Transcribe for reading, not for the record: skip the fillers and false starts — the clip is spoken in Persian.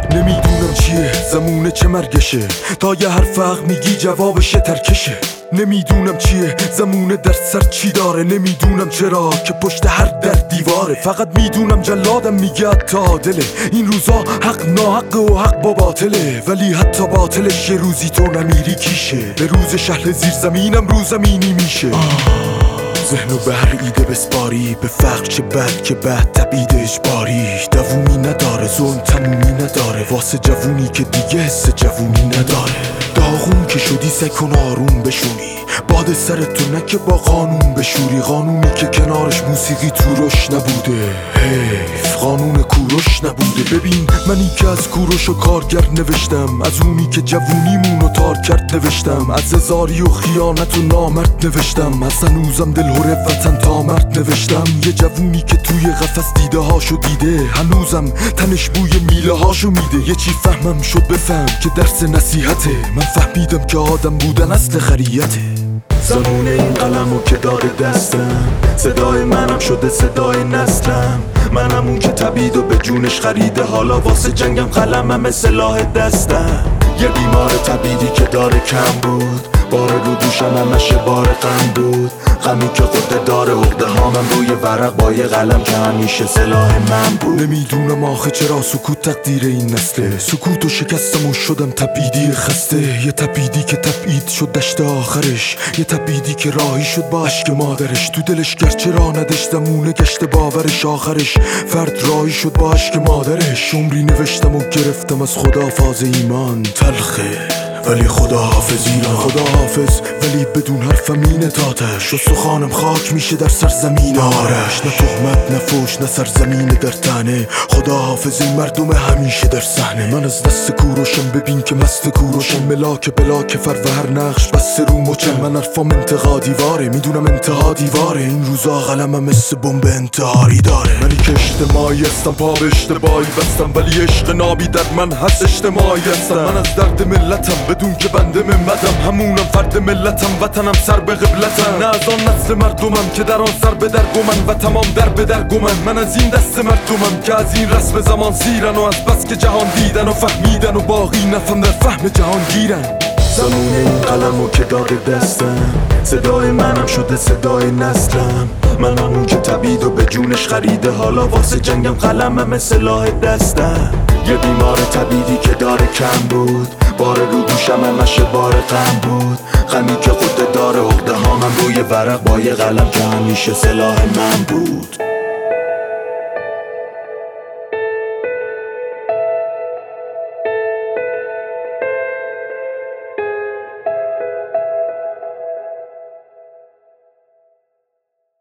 نمیدونم چیه زمونه چه مرگشه، تا یه حرف حق میگی جوابش ترکشه. نمیدونم چیه زمونه در سر چی داره، نمیدونم چرا که پشت هر در دیواره. فقط میدونم جلادم میگه حتی عادله، این روزا حق ناحقه و حق با باطله، ولی حتی باطلش یه روزی تو نمیری کیشه. به روز شهر زیر زمینم رو زمینی میشه. ذهنو به هر ایده بسپاری، به فقر چه بد که بد تبعید اجباری. دوومی نداره ظلم تمومی نداره، واسه جوونی که دیگه حس جوونی نداره. داغون که شدی سکن آروم بشونی، باد سرتو نکه با قانون بشوری. قانونی که کنارش موسیقی توروش نبوده، حیف قانون کوروش نبوده. ببین منی که از کوروش و کارگر نوشتم، از اونی که جوونیمونو تار کرد نوشتم، از هزاری و خیانت و نامرد نوشتم، از هنوزم دلهوره وطن تا مرد نوشتم. یه جوونی که توی قفس دیده هاشو دیده، هنوزم تنش بوی میله هاشو میده. یه چی فهمم شد بفهم که درس نصیحته، من فهمیدم که آدم بودن اصل خریته. زمونه این قلمو که داره دستم، صدای منم شده صدای نسلم. منم اون که تبید و به جونش خریده، حالا واسه جنگم قلمم سلاح دستم. یه بیمار تبیدی که داره کم بود، بار رو دوشم همش بار غم بود. غمی که خود داره عقده هامم روی ورق با یه قلم که همیشه سلاح من بود. نمیدونم آخه چرا سکوت تقدیر این نسله، سکوت و شکستم و شدم تبیدی خسته. یه تبیدی که تبعید شد دشت آخرش، یه تبیدی که راهی شد با عشق مادرش. تو دلش گرچه را نداشت زمونه گشت باورش، آخرش فرد راهی شد با عشق مادرش. عمری نوشتم و گرفتم از خدا فاز ایمان، تلخه ولی خدا حافظ ایران. خدا حافظ ولی بدون حرفم این تاتش، استخوانم خاک میشه در سرزمین آرش. نه تهمت نه فوش نه سرزمین در تنه، خدا حافظ این مردم همیشه در صحنه. من از دست کوروشم ببین که مست کوروشم، ملاک بلاک فر و هر نقش بس رو مچم. من حرفام انتقا دیواره، میدونم انتها دیواره. این روزا قلمم مثل بمب انتحاری داره. منی که اجتماعی هستم پا به اشتباهی بستم، ولی عشق نابی در من هست اجتماعی هستم. من از درد ملتم بدون که بنده ممدم، همونم فرد ملتم، وطنم سر به قبلتم. نه از آن نسل مردمم که در آن سر به در گمن و تمام در به در گمن. من از این دست مردمم که از این رسم زمان سیرن، و از بس که جهان دیدن و فهمیدن و باقی نفهم در فهم جهان گیرن. زمونه این قلمو که داده دستم، صدای منم شده صدای نسلم. منم اون که تبید و به جونش خریده، حالا واسه جنگم قلمم سلاح دستم. یه بیمار تبیدی که داره کم بود، بار رو دوشم همش بار غم بود. غمی که خود داره عقده هامم روی ورق با یه قلم که همیشه سلاح من بود.